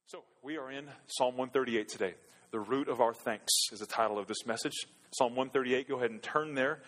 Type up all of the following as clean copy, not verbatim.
So we are in Psalm 138 today. The root of our thanks is the title of this message. Psalm 138, go ahead and turn there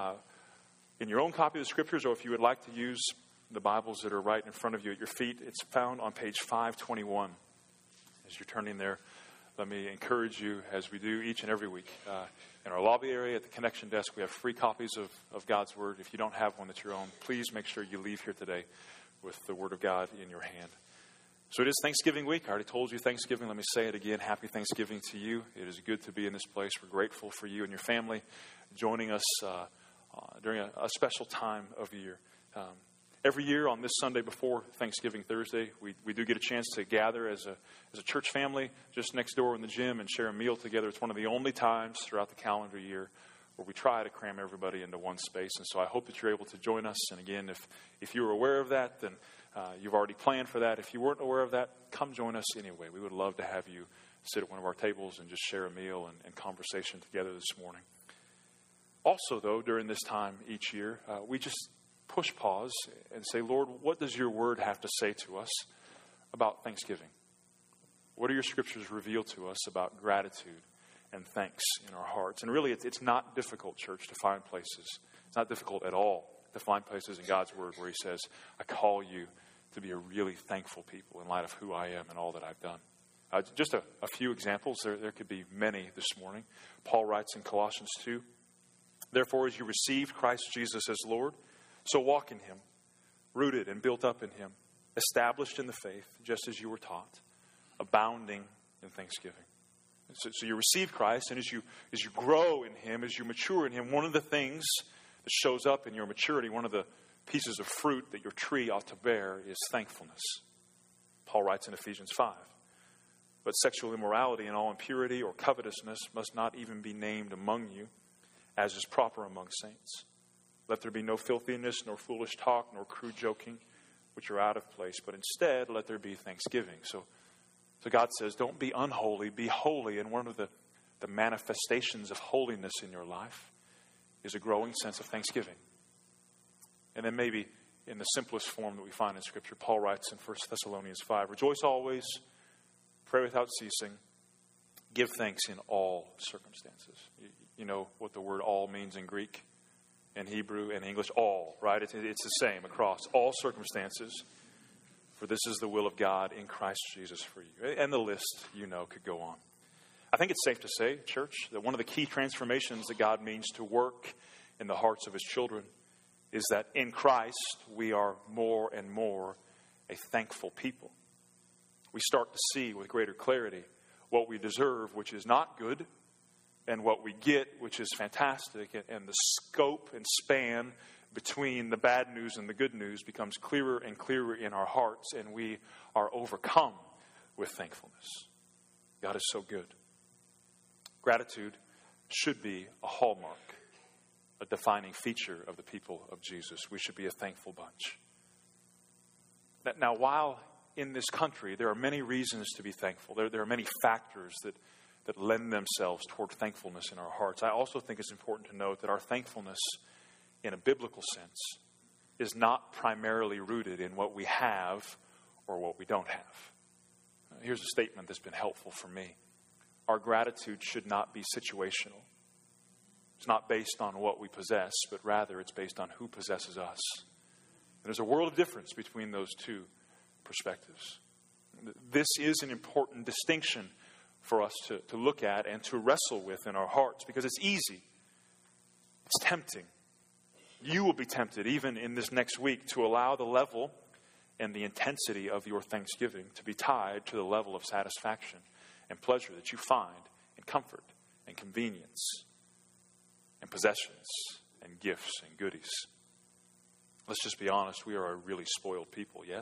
in your own copy of the scriptures, or if you would like to use the Bibles that are right in front of you at your feet, it's found on page 521. As you're turning there, let me encourage you, as we do each and every week, in our lobby area at the connection desk, we have free copies of God's Word. If you don't have one that's your own, please make sure you leave here today with the Word of God in your hand. So it is Thanksgiving week. I already told you Thanksgiving. Let me say it again. Happy Thanksgiving to you. It is good to be in this place. We're grateful for you and your family joining us during a special time of year. Every year on this Sunday before Thanksgiving Thursday, we do get a chance to gather as a church family just next door in the gym and share a meal together. It's one of the only times throughout the calendar year where we try to cram everybody into one space. And so I hope that you're able to join us. And again, if you were aware of that, then you've already planned for that. If you weren't aware of that, come join us anyway. We would love to have you sit at one of our tables and just share a meal and conversation together this morning. Also, though, during this time each year, we just push pause and say, Lord, what does your word have to say to us about Thanksgiving? What do your scriptures reveal to us about gratitude and thanks in our hearts? And really, it's not difficult, church, to find places. It's not difficult at all to find places in God's word where he says, I call you to be a really thankful people in light of who I am and all that I've done. Just a few examples. There could be many this morning. Paul writes in Colossians 2, therefore, as you received Christ Jesus as Lord, so walk in him, rooted and built up in him, established in the faith, just as you were taught, abounding in thanksgiving. So you receive Christ, and as you grow in him, as you mature in him, one of the things that shows up in your maturity, one of the pieces of fruit that your tree ought to bear is thankfulness. Paul writes in Ephesians 5, but sexual immorality and all impurity or covetousness must not even be named among you, as is proper among saints. Let there be no filthiness, nor foolish talk, nor crude joking, which are out of place, but instead let there be thanksgiving. So God says, don't be unholy, be holy. And one of the manifestations of holiness in your life is a growing sense of thanksgiving. And then maybe in the simplest form that we find in Scripture, Paul writes in 1 Thessalonians 5, rejoice always, pray without ceasing, give thanks in all circumstances. You know what the word all means in Greek, in Hebrew, and English, all, right? It's the same across all circumstances. For this is the will of God in Christ Jesus for you. And the list, could go on. I think it's safe to say, church, that one of the key transformations that God means to work in the hearts of his children is that in Christ we are more and more a thankful people. We start to see with greater clarity what we deserve, which is not good, and what we get, which is fantastic, and the scope and span between the bad news and the good news becomes clearer and clearer in our hearts, and we are overcome with thankfulness. God is so good. Gratitude should be a hallmark, a defining feature of the people of Jesus. We should be a thankful bunch. Now, while in this country there are many reasons to be thankful, there are many factors that lend themselves toward thankfulness in our hearts, I also think it's important to note that our thankfulness in a biblical sense is not primarily rooted in what we have or what we don't have. Here's a statement that's been helpful for me. Our gratitude should not be situational. It's not based on what we possess, but rather it's based on who possesses us. And there's a world of difference between those two perspectives. This is an important distinction for us to look at and to wrestle with in our hearts, because it's easy. It's tempting. You will be tempted, even in this next week, to allow the level and the intensity of your thanksgiving to be tied to the level of satisfaction and pleasure that you find in comfort and convenience and possessions and gifts and goodies. Let's just be honest, we are a really spoiled people, yes?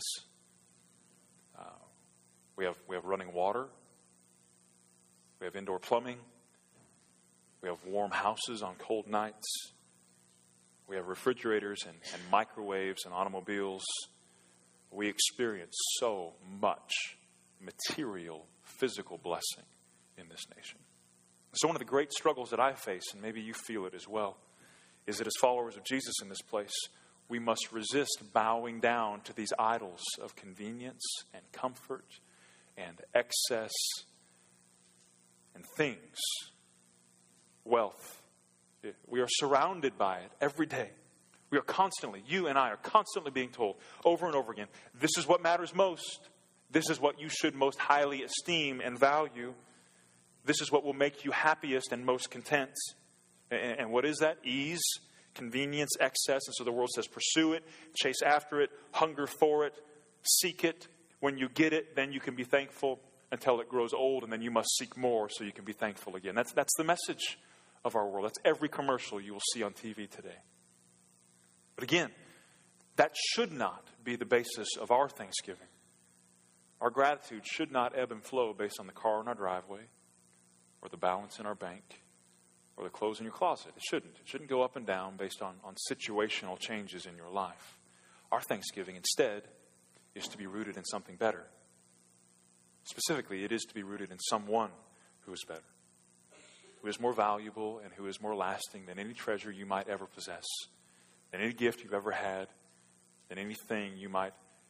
We have running water. We have indoor plumbing. We have warm houses on cold nights. We have refrigerators and microwaves and automobiles. We experience so much material, physical blessing in this nation. So one of the great struggles that I face, and maybe you feel it as well, is that as followers of Jesus in this place, we must resist bowing down to these idols of convenience and comfort and excess and things, wealth. We are surrounded by it every day. We are constantly, you and I are constantly being told over and over again, this is what matters most. This is what you should most highly esteem and value. This is what will make you happiest and most content. And what is that? Ease, convenience, excess. And so the world says, pursue it, chase after it, hunger for it, seek it. When you get it, then you can be thankful until it grows old, and then you must seek more so you can be thankful again. That's the message of our world. That's every commercial you will see on TV today. But again, that should not be the basis of our thanksgiving. Our gratitude should not ebb and flow based on the car in our driveway or the balance in our bank or the clothes in your closet. It shouldn't. It shouldn't go up and down based on situational changes in your life. Our thanksgiving instead is to be rooted in something better. Specifically, it is to be rooted in someone who is better, who is more valuable and who is more lasting than any treasure you might ever possess, than any gift you've ever had, than anything you might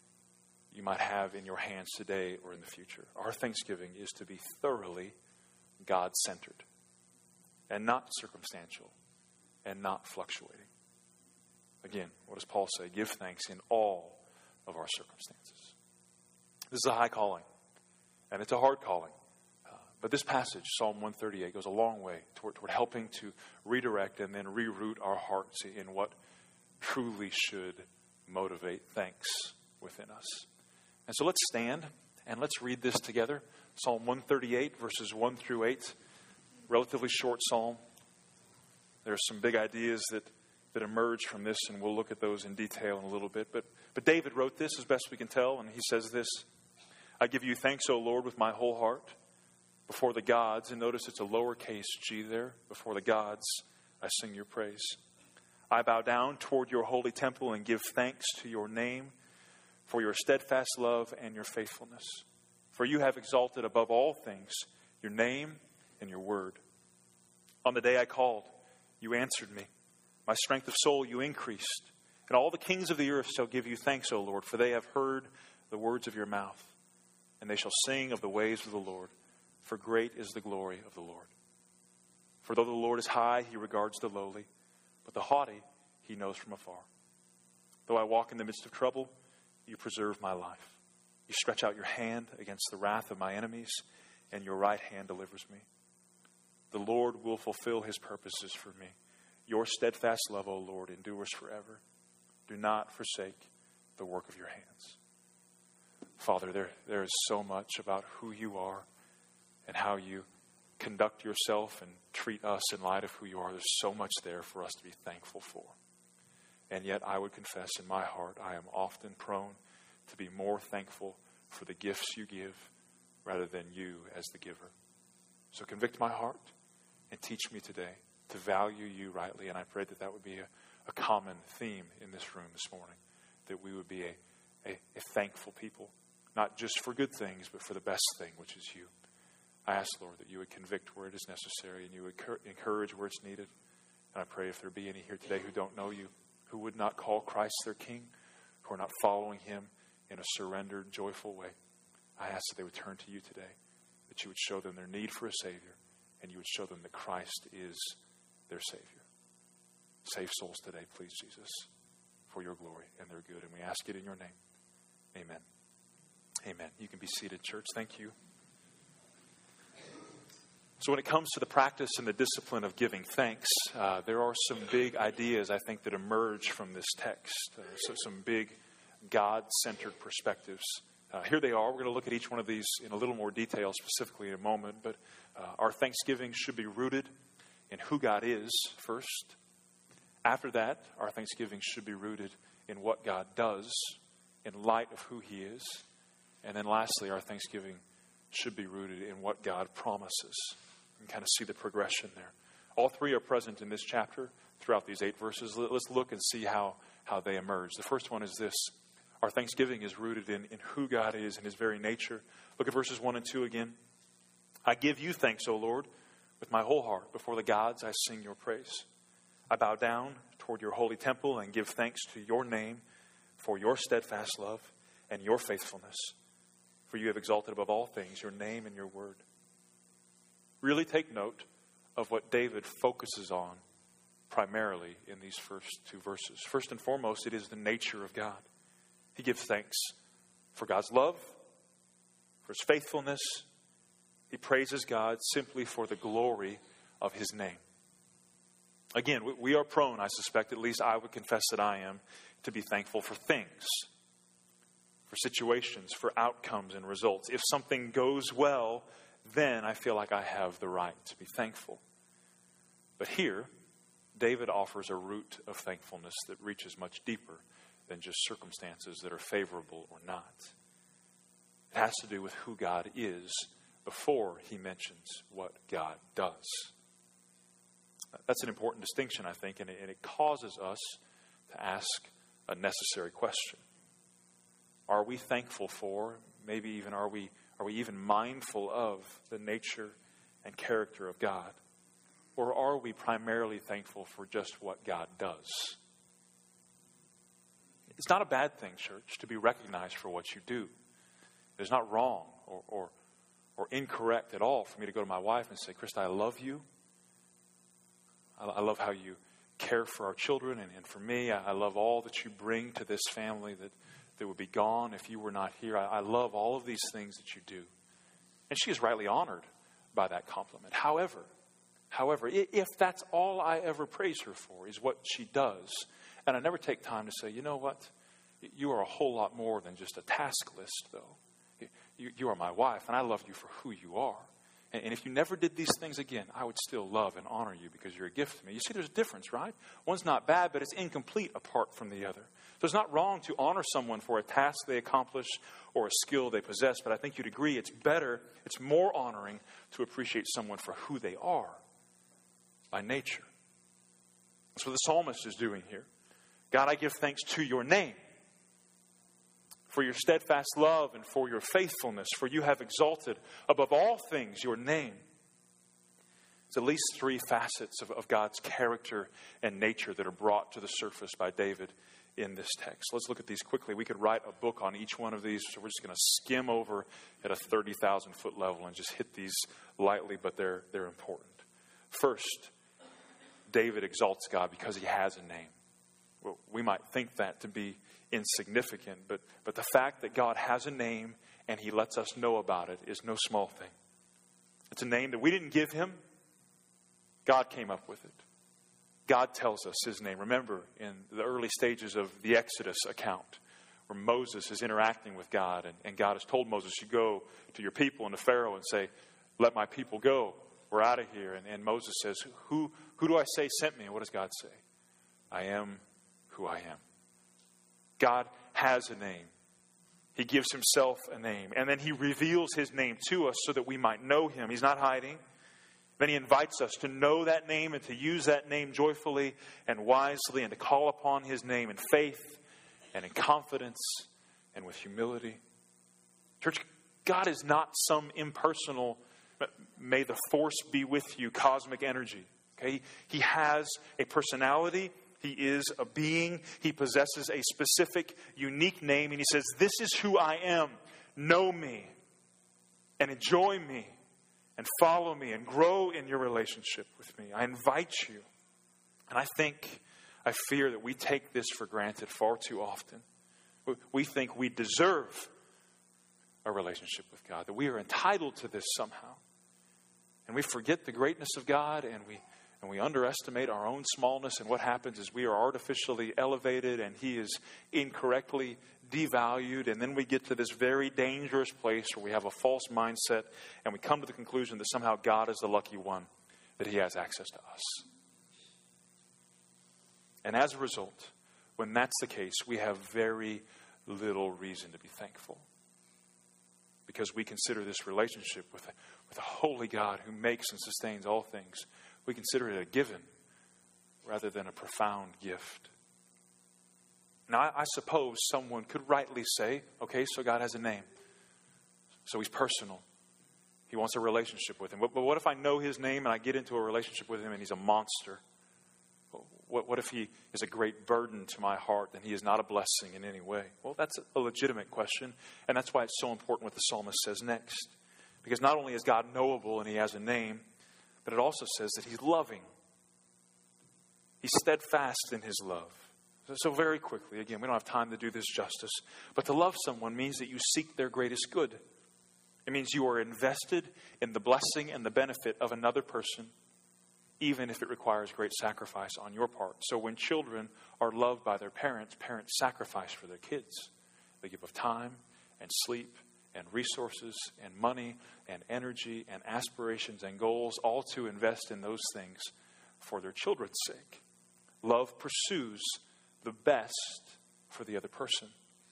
have in your hands today or in the future. Our thanksgiving is to be thoroughly God-centered and not circumstantial and not fluctuating. Again, what does Paul say? Give thanks in all of our circumstances. This is a high calling, and it's a hard calling. But this passage, Psalm 138, goes a long way toward helping to redirect and then reroute our hearts in what truly should motivate thanks within us. And so let's stand and let's read this together. Psalm 138, verses 1 through 8. Relatively short psalm. There are some big ideas that emerge from this, and we'll look at those in detail in a little bit. But David wrote this as best we can tell, and he says this: I give you thanks, O Lord, with my whole heart. Before the gods, and notice it's a lowercase g there, before the gods, I sing your praise. I bow down toward your holy temple and give thanks to your name for your steadfast love and your faithfulness. For you have exalted above all things your name and your word. On the day I called, you answered me. My strength of soul you increased. And all the kings of the earth shall give you thanks, O Lord, for they have heard the words of your mouth. And they shall sing of the ways of the Lord, for great is the glory of the Lord. For though the Lord is high, he regards the lowly, but the haughty he knows from afar. Though I walk in the midst of trouble, you preserve my life. You stretch out your hand against the wrath of my enemies, and your right hand delivers me. The Lord will fulfill his purposes for me. Your steadfast love, O Lord, endures forever. Do not forsake the work of your hands. Father, there is so much about who you are and how you conduct yourself and treat us in light of who you are. There's so much there for us to be thankful for. And yet I would confess in my heart, I am often prone to be more thankful for the gifts you give rather than you as the giver. So convict my heart and teach me today to value you rightly. And I pray that would be a common theme in this room this morning, that we would be a thankful people, not just for good things, but for the best thing, which is you. I ask, Lord, that you would convict where it is necessary and you would encourage where it's needed. And I pray if there be any here today who don't know you, who would not call Christ their King, who are not following him in a surrendered, joyful way, I ask that they would turn to you today, that you would show them their need for a Savior, and you would show them that Christ is their Savior. Save souls today, please, Jesus, for your glory and their good. And we ask it in your name. Amen. Amen. You can be seated, church. Thank you. So when it comes to the practice and the discipline of giving thanks, there are some big ideas, I think, that emerge from this text. So some big God-centered perspectives. Here they are. We're going to look at each one of these in a little more detail specifically in a moment. But our thanksgiving should be rooted in who God is first. After that, our thanksgiving should be rooted in what God does in light of who he is. And then lastly, our thanksgiving should be rooted in what God promises. And kind of see the progression there. All three are present in this chapter throughout these 8 verses. Let's look and see how they emerge. The first one is this. Our thanksgiving is rooted in who God is and his very nature. Look at verses 1 and 2 again. I give you thanks, O Lord, with my whole heart. Before the gods, I sing your praise. I bow down toward your holy temple and give thanks to your name for your steadfast love and your faithfulness. For for you have exalted above all things your name and your word. Really take note of what David focuses on primarily in these first two verses. First and foremost, it is the nature of God. He gives thanks for God's love, for his faithfulness. He praises God simply for the glory of his name. Again, we are prone, I suspect, at least I would confess that I am, to be thankful for things, for situations, for outcomes and results. If something goes well, then I feel like I have the right to be thankful. But here, David offers a root of thankfulness that reaches much deeper than just circumstances that are favorable or not. It has to do with who God is before he mentions what God does. That's an important distinction, I think, and it causes us to ask a necessary question. Are we thankful for, maybe even are we even mindful of the nature and character of God? Or are we primarily thankful for just what God does? It's not a bad thing, church, to be recognized for what you do. It is not wrong or incorrect at all for me to go to my wife and say, Krista, I love you. I love how you care for our children. And for me, I love all that you bring to this family that would be gone if you were not here. I love all of these things that you do. And she is rightly honored by that compliment. However, if that's all I ever praise her for is what she does, and I never take time to say, you know what? You are a whole lot more than just a task list, though. You are my wife, and I love you for who you are. And if you never did these things again, I would still love and honor you because you're a gift to me. You see, there's a difference, right? One's not bad, but it's incomplete apart from the other. So it's not wrong to honor someone for a task they accomplish or a skill they possess, but I think you'd agree it's better, it's more honoring to appreciate someone for who they are by nature. That's what the psalmist is doing here. God, I give thanks to your name, for your steadfast love and for your faithfulness, for you have exalted above all things your name. It's at least three facets of God's character and nature that are brought to the surface by David in this text. Let's look at these quickly. We could write a book on each one of these, so we're just going to skim over at a 30,000 foot level and just hit these lightly, but they're important. First, David exalts God because he has a name. Well, we might think that to be insignificant, but the fact that God has a name and he lets us know about it is no small thing. It's a name that we didn't give him. God came up with it. God tells us his name. Remember, in the early stages of the Exodus account, where Moses is interacting with God, and God has told Moses, you go to your people and to Pharaoh and say, let my people go. We're out of here. And Moses says, who do I say sent me? And what does God say? I am who I am. God has a name. He gives himself a name. And then he reveals his name to us so that we might know him. He's not hiding. Then he invites us to know that name and to use that name joyfully and wisely and to call upon his name in faith and in confidence and with humility. Church, God is not some impersonal, may the force be with you, cosmic energy. Okay? He has a personality. He is a being. He possesses a specific, unique name. And he says, this is who I am. Know me and enjoy me and follow me and grow in your relationship with me. I invite you. And I fear that we take this for granted far too often. We think we deserve a relationship with God, that we are entitled to this somehow. And we forget the greatness of God, and we underestimate our own smallness, and what happens is we are artificially elevated and he is incorrectly devalued, and then we get to this very dangerous place where we have a false mindset and we come to the conclusion that somehow God is the lucky one, that he has access to us. And as a result, when that's the case, we have very little reason to be thankful, because we consider this relationship with a holy God who makes and sustains all things, we consider it a given rather than a profound gift. Now, I suppose someone could rightly say, okay, so God has a name. So he's personal. He wants a relationship with him. But what if I know his name and I get into a relationship with him and he's a monster? What if he is a great burden to my heart and he is not a blessing in any way? Well, that's a legitimate question, and that's why it's so important what the psalmist says next. Because not only is God knowable and he has a name, but it also says that he's loving. He's steadfast in his love. So very quickly, again, we don't have time to do this justice, but to love someone means that you seek their greatest good. It means you are invested in the blessing and the benefit of another person, even if it requires great sacrifice on your part. So when children are loved by their parents, parents sacrifice for their kids. They give of time and sleep and resources and money and energy and aspirations and goals, all to invest in those things for their children's sake. Love pursues the best for the other person.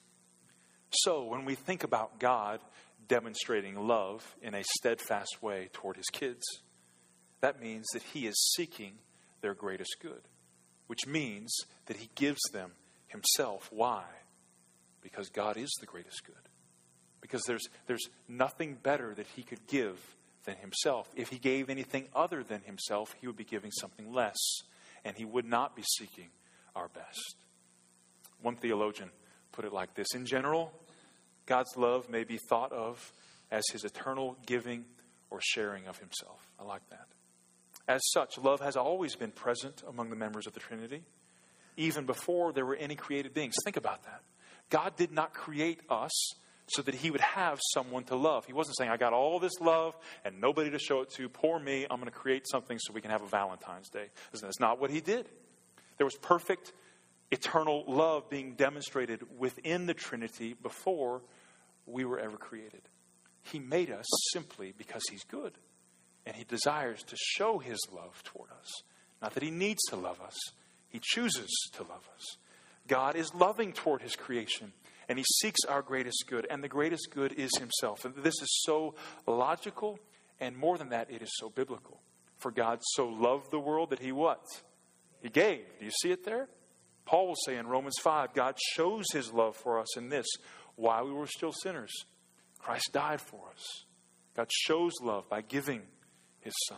So when we think about God demonstrating love in a steadfast way toward his kids, that means that he is seeking their greatest good, which means that he gives them himself. Why? Because God is the greatest good. Because there's nothing better that he could give than himself. If he gave anything other than himself, he would be giving something less, and he would not be seeking our best. One theologian put it like this: in general, God's love may be thought of as his eternal giving or sharing of himself. I like that. As such, love has always been present among the members of the Trinity, even before there were any created beings. Think about that. God did not create us so that he would have someone to love. He wasn't saying, I got all this love and nobody to show it to. Poor me, I'm going to create something so we can have a Valentine's Day. That's not what he did. There was perfect, eternal love being demonstrated within the Trinity before we were ever created. He made us simply because he's good. And he desires to show his love toward us. Not that he needs to love us. He chooses to love us. God is loving toward his creation. And he seeks our greatest good. And the greatest good is himself. And this is so logical. And more than that, it is so biblical. For God so loved the world that he what? He gave. Do you see it there? Paul will say in Romans 5, God shows his love for us in this: while we were still sinners, Christ died for us. God shows love by giving his Son.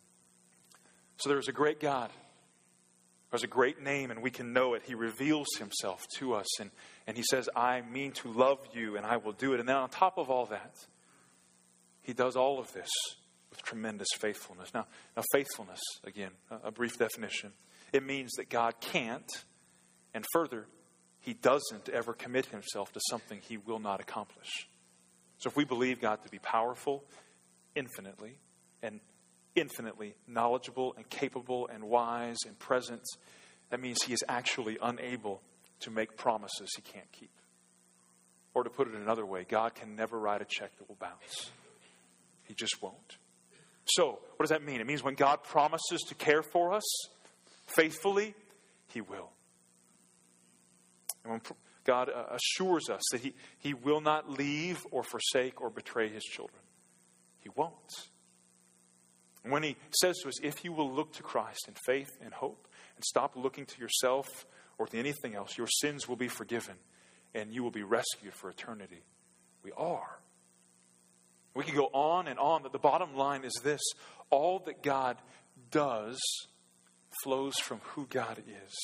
So there is a great God. There's a great name, and we can know it. He reveals himself to us, and he says, I mean to love you, and I will do it. And then on top of all that, he does all of this with tremendous faithfulness. Now faithfulness, again, a brief definition. It means that God can't, and further, he doesn't ever commit himself to something he will not accomplish. So if we believe God to be powerful, infinitely knowledgeable and capable and wise and present, that means he is actually unable to make promises he can't keep. Or to put it another way, God can never write a check that will bounce. He just won't. So, what does that mean? It means when God promises to care for us faithfully, he will. And when God assures us that he will not leave or forsake or betray his children, he won't. And when he says to us, if you will look to Christ in faith and hope and stop looking to yourself or to anything else, your sins will be forgiven and you will be rescued for eternity. We are. We can go on and on, but the bottom line is this: all that God does flows from who God is.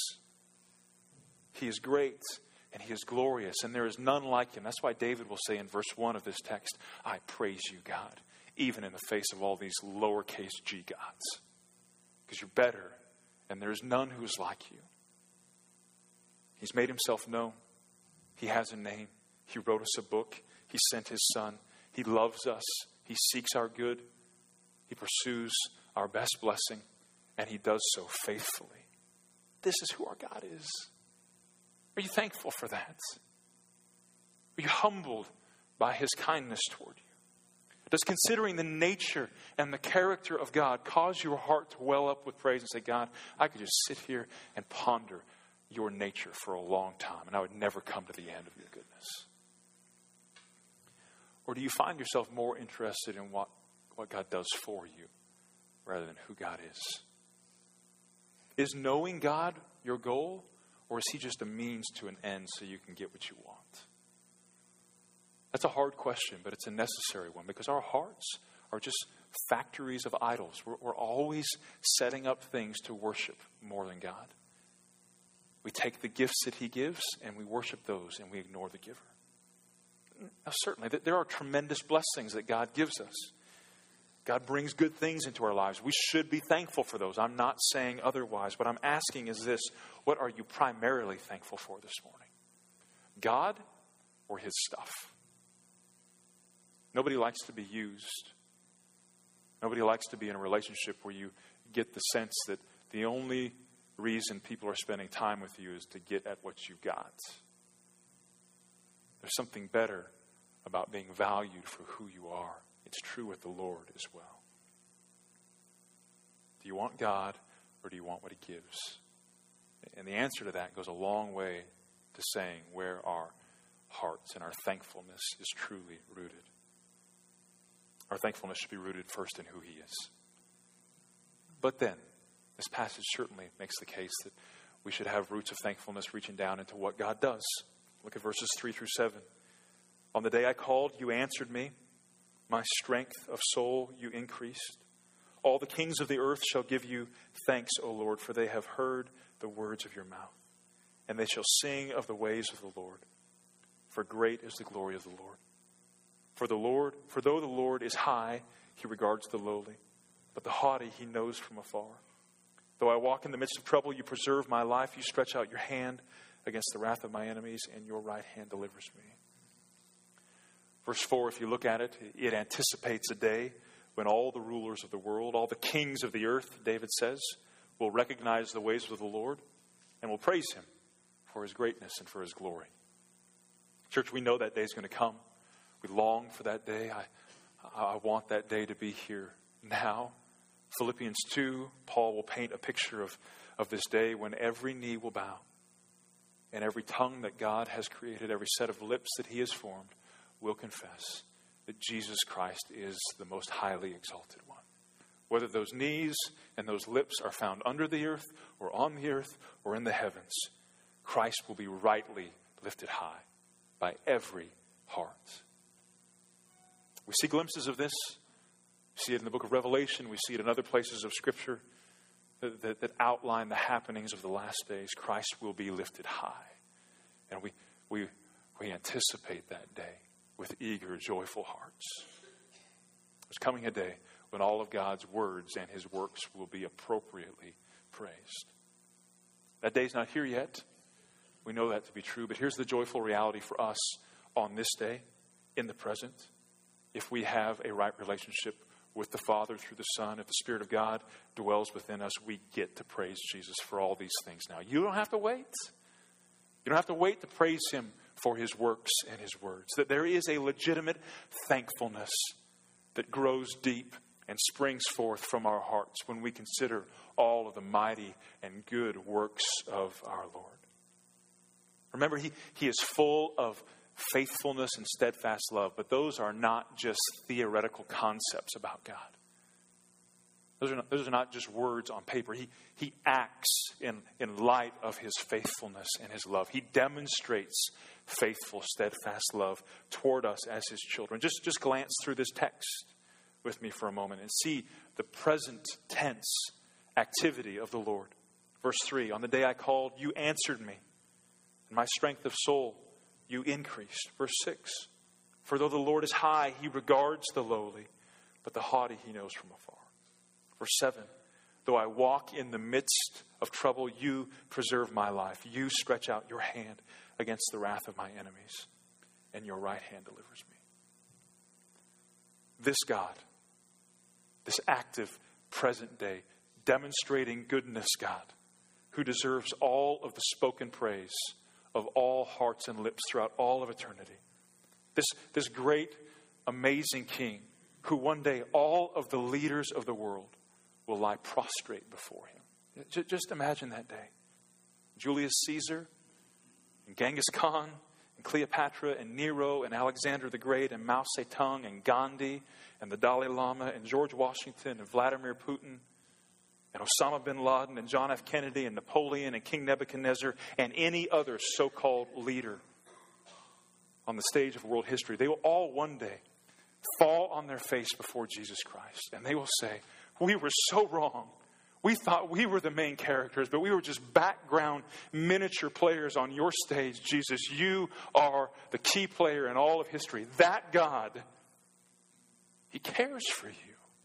He is great and he is glorious, and there is none like him. That's why David will say in verse 1 of this text, I praise you, God, even in the face of all these lowercase g gods. Because you're better, and there is none who is like you. He's made himself known. He has a name. He wrote us a book. He sent his Son. He loves us. He seeks our good. He pursues our best blessing, and he does so faithfully. This is who our God is. Are you thankful for that? Are you humbled by his kindness toward you? Does considering the nature and the character of God cause your heart to well up with praise and say, God, I could just sit here and ponder your nature for a long time, and I would never come to the end of your goodness? Or do you find yourself more interested in what God does for you rather than who God is? Is knowing God your goal, or is he just a means to an end so you can get what you want? That's a hard question, but it's a necessary one, because our hearts are just factories of idols. We're always setting up things to worship more than God. We take the gifts that he gives and we worship those and we ignore the giver. Now, certainly, there are tremendous blessings that God gives us. God brings good things into our lives. We should be thankful for those. I'm not saying otherwise. What I'm asking is this: what are you primarily thankful for this morning? God or his stuff? Nobody likes to be used. Nobody likes to be in a relationship where you get the sense that the only reason people are spending time with you is to get at what you've got. There's something better about being valued for who you are. It's true with the Lord as well. Do you want God or do you want what he gives? And the answer to that goes a long way to saying where our hearts and our thankfulness is truly rooted. Our thankfulness should be rooted first in who he is. But then, this passage certainly makes the case that we should have roots of thankfulness reaching down into what God does. Look at verses 3 through 7. On the day I called, you answered me. My strength of soul you increased. All the kings of the earth shall give you thanks, O Lord, for they have heard the words of your mouth. And they shall sing of the ways of the Lord. For great is the glory of the Lord. For though the Lord is high, he regards the lowly. But the haughty he knows from afar. Though I walk in the midst of trouble, you preserve my life. You stretch out your hand against the wrath of my enemies, and your right hand delivers me. Verse 4, if you look at it, it anticipates a day when all the rulers of the world, all the kings of the earth, David says, will recognize the ways of the Lord and will praise him for his greatness and for his glory. Church, we know that day is going to come. We long for that day. I want that day to be here now. Philippians 2, Paul will paint a picture of this day when every knee will bow and every tongue that God has created, every set of lips that he has formed, will confess that Jesus Christ is the most highly exalted one. Whether those knees and those lips are found under the earth or on the earth or in the heavens, Christ will be rightly lifted high by every heart. We see glimpses of this. We see it in the book of Revelation. We see it in other places of Scripture that outline the happenings of the last days. Christ will be lifted high. And we anticipate that day with eager, joyful hearts. There's coming a day when all of God's words and his works will be appropriately praised. That day's not here yet. We know that to be true. But here's the joyful reality for us on this day, in the present. If we have a right relationship with the Father through the Son, if the Spirit of God dwells within us, we get to praise Jesus for all these things now. You don't have to wait. You don't have to wait to praise him for his works and his words. That there is a legitimate thankfulness that grows deep and springs forth from our hearts when we consider all of the mighty and good works of our Lord. Remember, he is full of faithfulness and steadfast love, but those are not just theoretical concepts about God. Those are not just words on paper. He acts in light of his faithfulness and his love. He demonstrates faithful, steadfast love toward us as his children. Just glance through this text with me for a moment and see the present tense activity of the Lord. Verse 3, on the day I called, you answered me, and my strength of soul you increased. Verse 6, for though the Lord is high, he regards the lowly, but the haughty he knows from afar. Verse 7, though I walk in the midst of trouble, you preserve my life. You stretch out your hand against the wrath of my enemies, and your right hand delivers me. This God, this active present day, demonstrating goodness God, who deserves all of the spoken praise of all hearts and lips throughout all of eternity. This great, amazing King, who one day all of the leaders of the world will lie prostrate before him. Just imagine that day. Julius Caesar, and Genghis Khan, and Cleopatra, and Nero, and Alexander the Great, and Mao Zedong, and Gandhi, and the Dalai Lama, and George Washington, and Vladimir Putin, and Osama bin Laden, and John F. Kennedy, and Napoleon, and King Nebuchadnezzar, and any other so-called leader on the stage of world history. They will all one day fall on their face before Jesus Christ. And they will say, we were so wrong. We thought we were the main characters, but we were just background miniature players on your stage. Jesus, you are the key player in all of history. That God, He cares for you.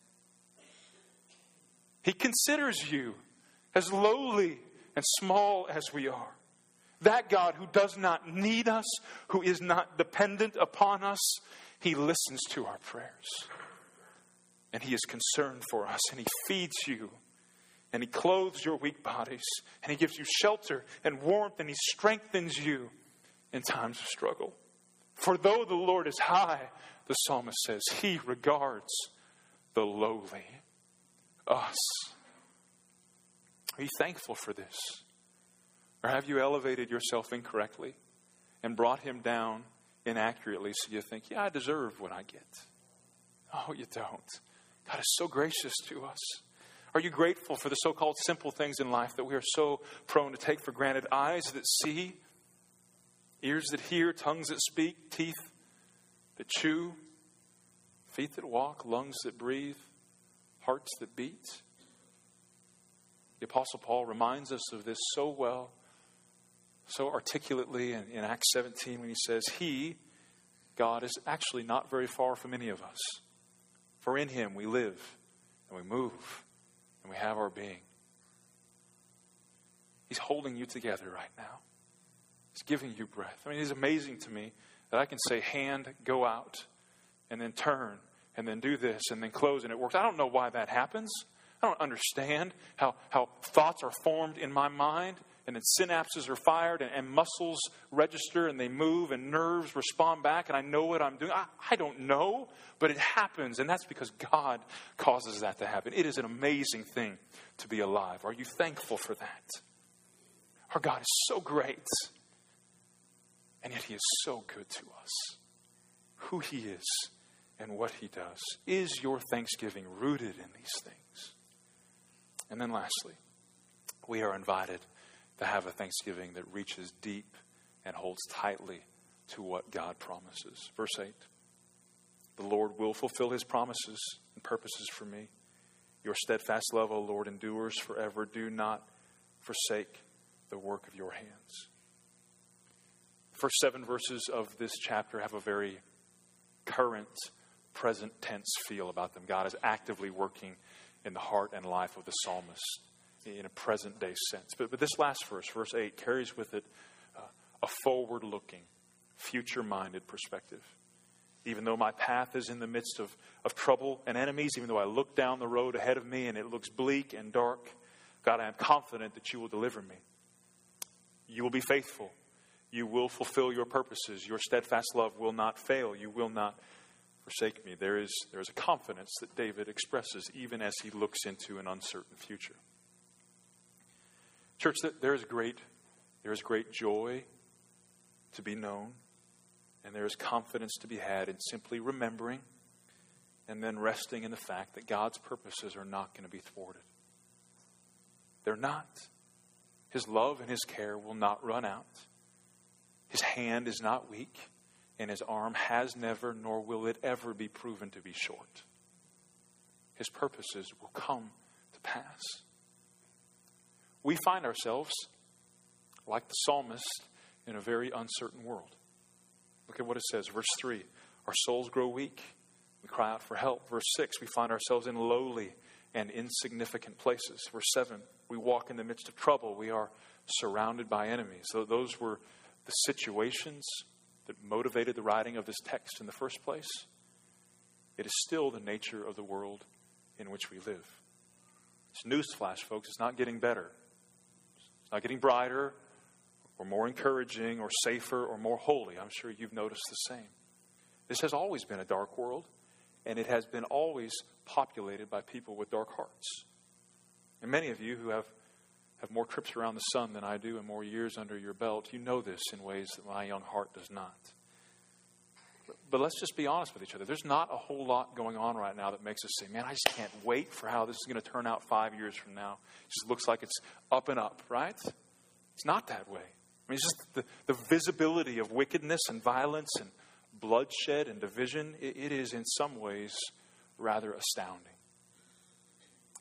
He considers you as lowly and small as we are. That God who does not need us, who is not dependent upon us, He listens to our prayers. And He is concerned for us, and He feeds you. And He clothes your weak bodies. And He gives you shelter and warmth. And He strengthens you in times of struggle. For though the Lord is high, the psalmist says, He regards the lowly, us. Are you thankful for this? Or have you elevated yourself incorrectly and brought Him down inaccurately so you think, yeah, I deserve what I get? Oh, you don't. God is so gracious to us. Are you grateful for the so-called simple things in life that we are so prone to take for granted? Eyes that see, ears that hear, tongues that speak, teeth that chew, feet that walk, lungs that breathe, hearts that beat. The Apostle Paul reminds us of this so well, so articulately in Acts 17 when he says, He, God, is actually not very far from any of us. For in Him we live and we move and we have our being. He's holding you together right now. He's giving you breath. I mean, it's amazing to me that I can say, hand, go out, and then turn, and then do this, and then close, and it works. I don't know why that happens. I don't understand how thoughts are formed in my mind, and then synapses are fired, and muscles register, and they move, and nerves respond back, and I know what I'm doing. I don't know, but it happens, and that's because God causes that to happen. It is an amazing thing to be alive. Are you thankful for that? Our God is so great, and yet He is so good to us. Who He is and what He does. Is your thanksgiving rooted in these things? And then lastly, we are invited to have a thanksgiving that reaches deep and holds tightly to what God promises. Verse 8, the Lord will fulfill His promises and purposes for me. Your steadfast love, O Lord, endures forever. Do not forsake the work of your hands. The first 7 verses of this chapter have a very current, present tense feel about them. God is actively working in the heart and life of the psalmist in a present day sense. But this last verse, verse 8, carries with it a forward-looking, future-minded perspective. Even though my path is in the midst of trouble and enemies, even though I look down the road ahead of me and it looks bleak and dark, God, I am confident that you will deliver me. You will be faithful. You will fulfill your purposes. Your steadfast love will not fail. You will not forsake me. There is a confidence that David expresses even as he looks into an uncertain future. Church, there is great joy to be known, and there is confidence to be had in simply remembering and then resting in the fact that God's purposes are not going to be thwarted. They're not. His love and His care will not run out. His hand is not weak, and His arm has never, nor will it ever be proven to be short. His purposes will come to pass. We find ourselves, like the psalmist, in a very uncertain world. Look at what it says. Verse 3, our souls grow weak. We cry out for help. Verse 6, we find ourselves in lowly and insignificant places. Verse 7, we walk in the midst of trouble. We are surrounded by enemies. So those were the situations that motivated the writing of this text in the first place. It is still the nature of the world in which we live. It's newsflash, folks. It's not getting better. It's not getting brighter or more encouraging or safer or more holy. I'm sure you've noticed the same. This has always been a dark world, and it has been always populated by people with dark hearts. And many of you who have more trips around the sun than I do and more years under your belt, you know this in ways that my young heart does not. But let's just be honest with each other. There's not a whole lot going on right now that makes us say, man, I just can't wait for how this is going to turn out 5 years from now. It just looks like it's up and up, right? It's not that way. I mean, it's just the visibility of wickedness and violence and bloodshed and division. It is in some ways rather astounding.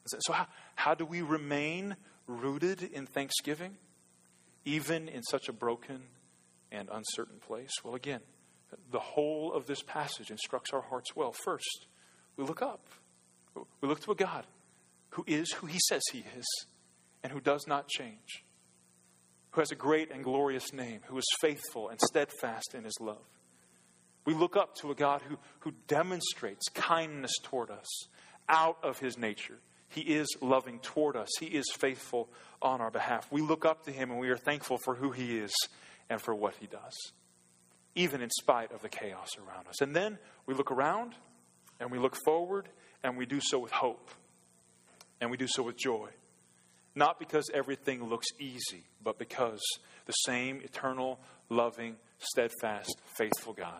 So how do we remain rooted in thanksgiving, even in such a broken and uncertain place? Well, again, the whole of this passage instructs our hearts well. First, we look up. We look to a God who is who he says he is and who does not change, who has a great and glorious name, who is faithful and steadfast in his love. We look up to a God who demonstrates kindness toward us out of his nature. He is loving toward us. He is faithful on our behalf. We look up to him and we are thankful for who he is and for what he does, even in spite of the chaos around us. And then we look around and we look forward, and we do so with hope. And we do so with joy. Not because everything looks easy, but because the same eternal, loving, steadfast, faithful God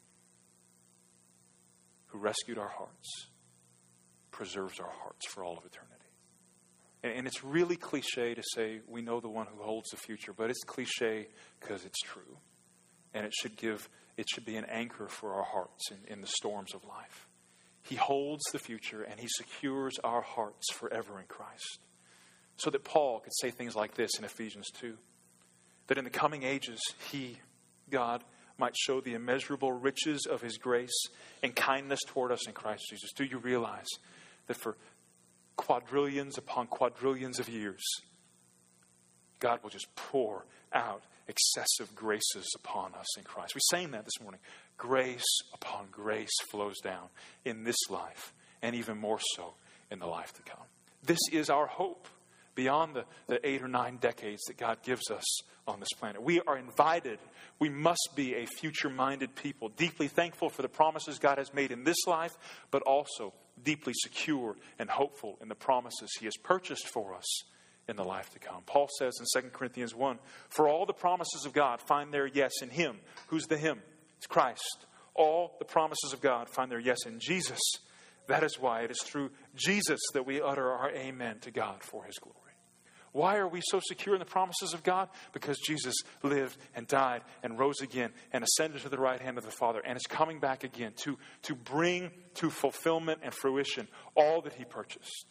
who rescued our hearts preserves our hearts for all of eternity. And it's really cliche to say we know the one who holds the future, but it's cliche because it's true. And it should be an anchor for our hearts in the storms of life. He holds the future and he secures our hearts forever in Christ. So that Paul could say things like this in Ephesians 2. That in the coming ages, he, God, might show the immeasurable riches of his grace and kindness toward us in Christ Jesus. Do you realize that for quadrillions upon quadrillions of years, God will just pour out excessive graces upon us in Christ? We sang that this morning. Grace upon grace flows down in this life, and even more so in the life to come. This is our hope beyond the 8 or 9 decades that God gives us on this planet. We are invited. We must be a future-minded people, deeply thankful for the promises God has made in this life, but also deeply secure and hopeful in the promises he has purchased for us in the life to come. Paul says in 2 Corinthians 1, for all the promises of God find their yes in him. Who's the him? It's Christ. All the promises of God find their yes in Jesus. That is why it is through Jesus that we utter our amen to God for his glory. Why are we so secure in the promises of God? Because Jesus lived and died and rose again and ascended to the right hand of the Father and is coming back again to bring to fulfillment and fruition all that he purchased.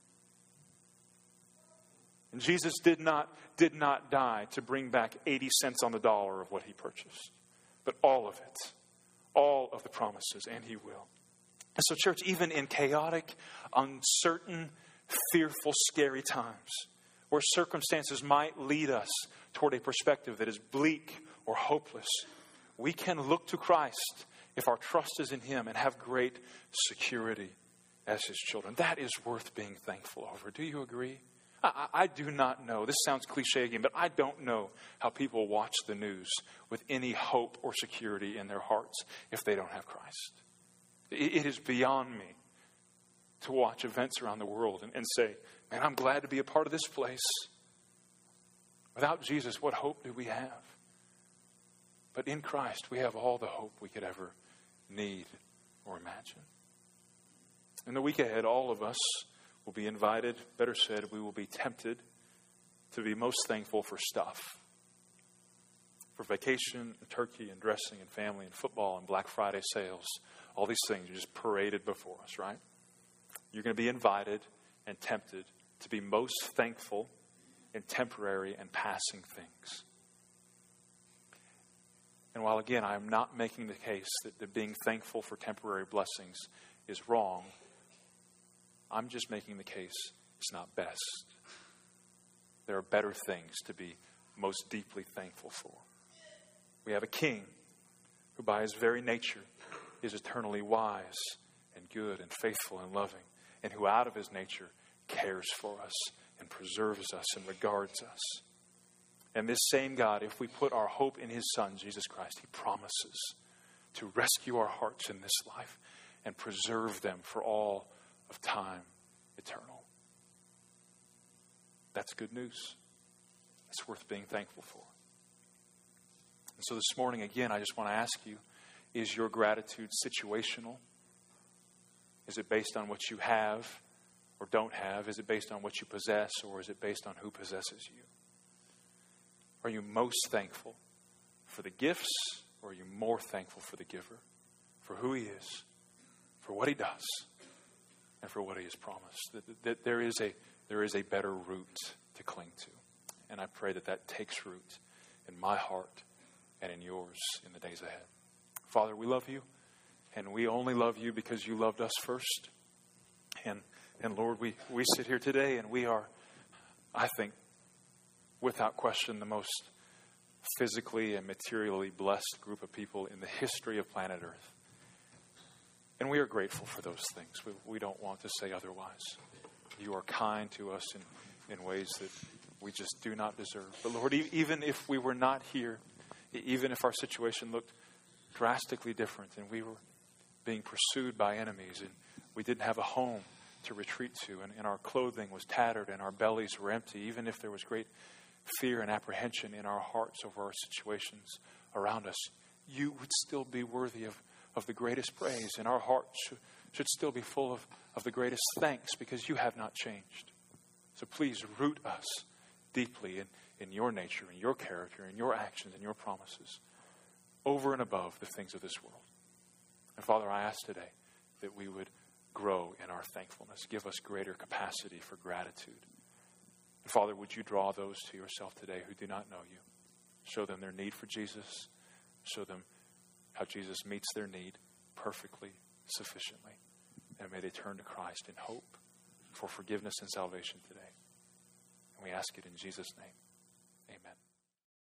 And Jesus did not die to bring back 80 cents on the dollar of what he purchased, but all of it, all of the promises, and he will. And so, church, even in chaotic, uncertain, fearful, scary times, where circumstances might lead us toward a perspective that is bleak or hopeless, we can look to Christ if our trust is in him and have great security as his children. That is worth being thankful over. Do you agree? I do not know. This sounds cliche again, but I don't know how people watch the news with any hope or security in their hearts if they don't have Christ. It is beyond me to watch events around the world and say, man, I'm glad to be a part of this place. Without Jesus, what hope do we have? But in Christ, we have all the hope we could ever need or imagine. In the week ahead, all of us will be invited, better said, we will be tempted to be most thankful for stuff. For vacation, and turkey, and dressing, and family, and football, and Black Friday sales. All these things are just paraded before us, right? You're going to be invited and tempted to be most thankful in temporary and passing things. And while, again, I am not making the case that being thankful for temporary blessings is wrong, I'm just making the case it's not best. There are better things to be most deeply thankful for. We have a king who by his very nature is eternally wise and good and faithful and loving, and who out of his nature cares for us and preserves us and regards us. And this same God, if we put our hope in his Son, Jesus Christ, he promises to rescue our hearts in this life and preserve them for all of time eternal. That's good news. It's worth being thankful for. And so this morning, again, I just want to ask you, is your gratitude situational? Is it based on what you have or don't have? Is it based on what you possess, or is it based on who possesses you? Are you most thankful for the gifts, or are you more thankful for the giver, for who he is, for what he does, and for what he has promised, that there is a better root to cling to. And I pray that takes root in my heart and in yours in the days ahead. Father, we love you, and we only love you because you loved us first. And Lord, we sit here today, and we are, I think, without question, the most physically and materially blessed group of people in the history of planet Earth. And we are grateful for those things. We don't want to say otherwise. You are kind to us in ways that we just do not deserve. But Lord, even if we were not here, even if our situation looked drastically different and we were being pursued by enemies and we didn't have a home to retreat to and our clothing was tattered and our bellies were empty, even if there was great fear and apprehension in our hearts over our situations around us, you would still be worthy of the greatest praise, and our hearts should still be full of the greatest thanks because you have not changed. So please root us deeply in your nature, in your character, in your actions, in your promises, over and above the things of this world. And Father, I ask today that we would grow in our thankfulness. Give us greater capacity for gratitude. And Father, would you draw those to yourself today who do not know you? Show them their need for Jesus. Show them how Jesus meets their need perfectly, sufficiently. And may they turn to Christ in hope for forgiveness and salvation today. And we ask it in Jesus' name. Amen.